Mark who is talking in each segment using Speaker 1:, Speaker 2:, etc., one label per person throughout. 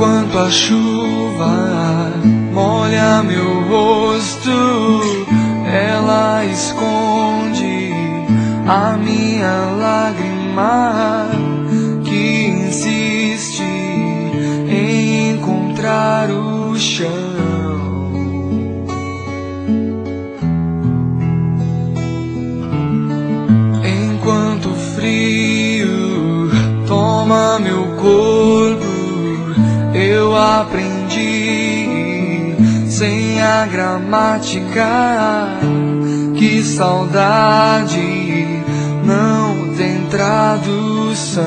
Speaker 1: Enquanto a chuva molha meu rosto, ela esconde a minha lágrima que insiste em encontrar o chão. Enquanto o frio toma meu corpo, eu aprendi sem a gramática que saudade não tem tradução.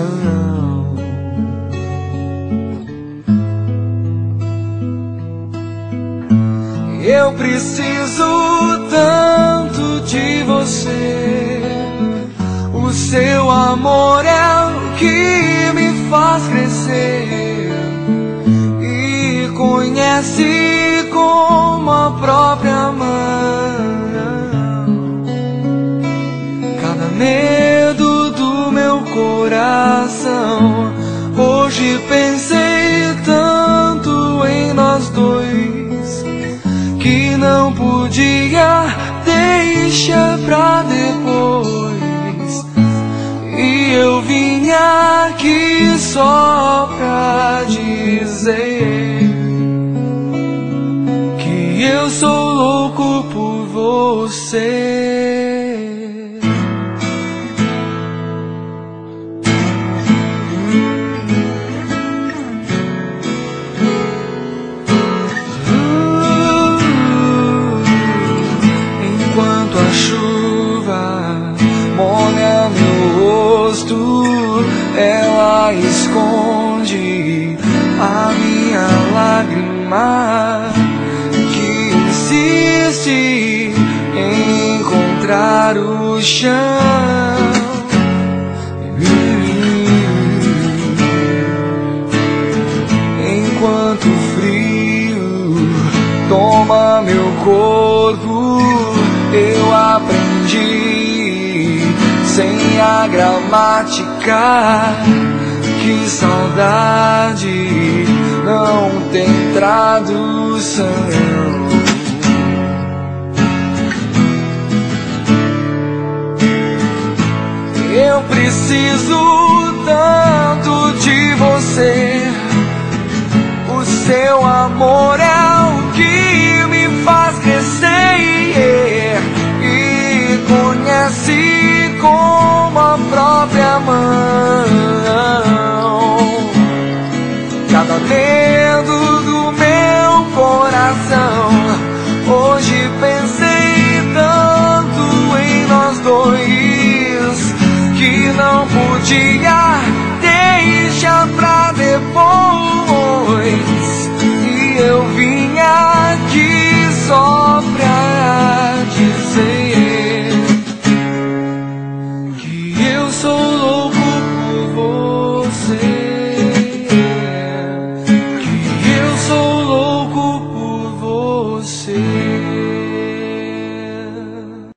Speaker 1: Eu preciso tanto de você. O seu amor é o que me faz crescer e conhece como a própria mão cada medo do meu coração. Hoje pensei tanto em nós dois que não podia deixar pra depois. E eu vim aqui só pra dizer que eu sou louco por você. Enquanto a chuva molha meu rosto, ela esconde a minha lágrima que insiste em encontrar o chão. Enquanto o frio toma meu corpo, eu aprendi sem a gramática que saudade não tem tradução. Eu preciso tanto de você. O seu amor é o que me faz crescer e conhece como a própria mão cada dedo do meu coração. Hoje pensei tanto em nós dois que não podia deixar pra depois. E eu vim aqui só pra dizer que eu sou